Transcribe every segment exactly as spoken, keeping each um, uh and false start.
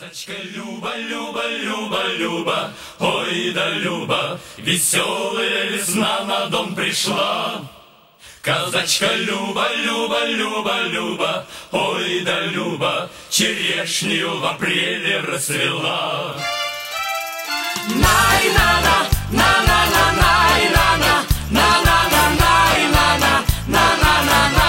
Казачка Люба, Люба, Люба, Люба, ой да Люба, веселая весна на дом пришла. Казачка Люба, Люба, Люба, Люба, ой да Люба, черешню в апреле расцвела. Най-на-на, на-на-на, най-на-на, на-на-на, най-на-на, на-на-на-на.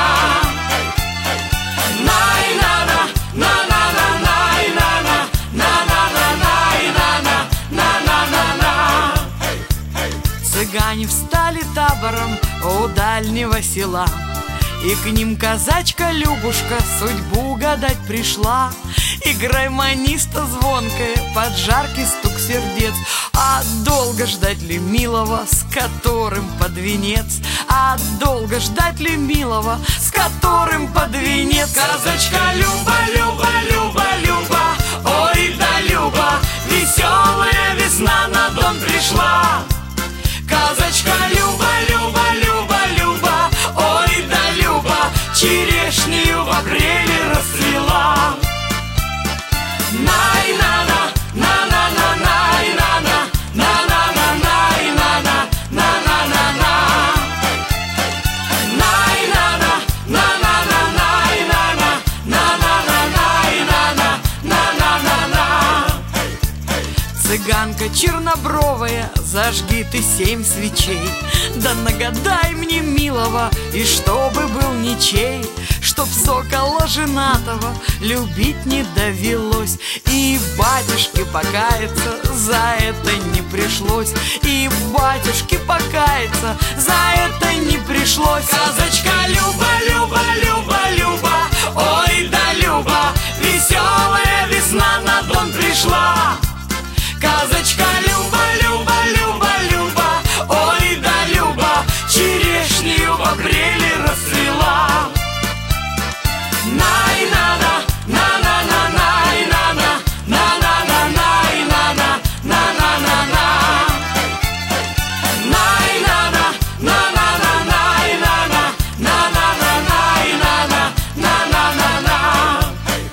Най-на-на, на-на-на, най-на-на, на-на-на, най-на-на, на-на-на-на. Цыгане встали табором у дальнего села, и к ним казачка Любушка судьбу гадать пришла. Играй маниста звонкая под жаркий стук сердец. А долго ждать ли милого, с которым под венец? А долго ждать ли милого, с которым под венец? Казачка Люба, Люба, Люба, Люба, ой да Люба, веселая весна на дом пришла. Казачка Люба, Люба, Люба, Люба, ой да Люба, черешню в апреле расцвела. Най-на-на, на-на-на, най-на-на, на-на-на, най-на-на, на-на-на-на. Най-на-на, на-на-на, най-на-на, на-на-на, най-на-на, на-на-на-на. Цыганка чернобровая, зажги ты семь свечей, да нагадай мне милого, и чтобы был ничей, чтоб сокола женатого любить не довелось, и батюшке покаяться за это не пришлось, и батюшке покаяться за это не пришлось. Казачка Люба, Люба, Люба, Люба, ой да Люба, веселая весна на дом пришла. Казачка Люба, Люба, Люба, Люба, ой да Люба, черешню в апреле расцвела. Най-на-на, на-на-на, най-на-на, на-на-на, най-на-на, на-на-на-на. Най-на-на, на-на-на, най-на-на, на-на-на, най-на-на, на-на-на-на.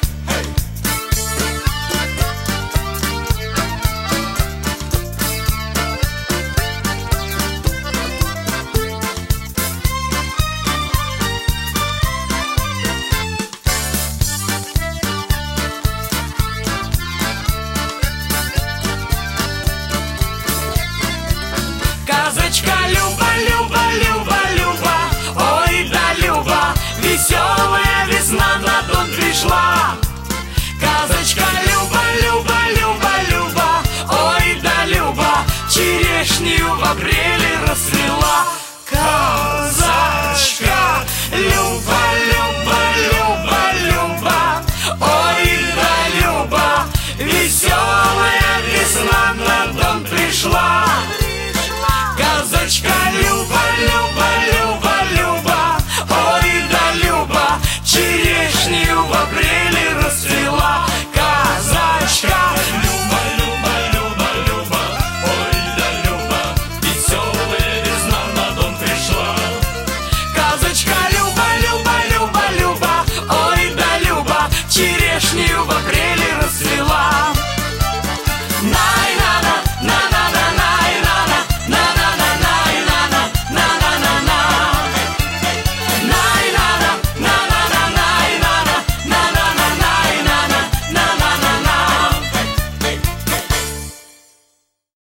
Казачка Люба, Люба, Люба, Люба, ой да Люба, веселая весна на дом пришла. Казачка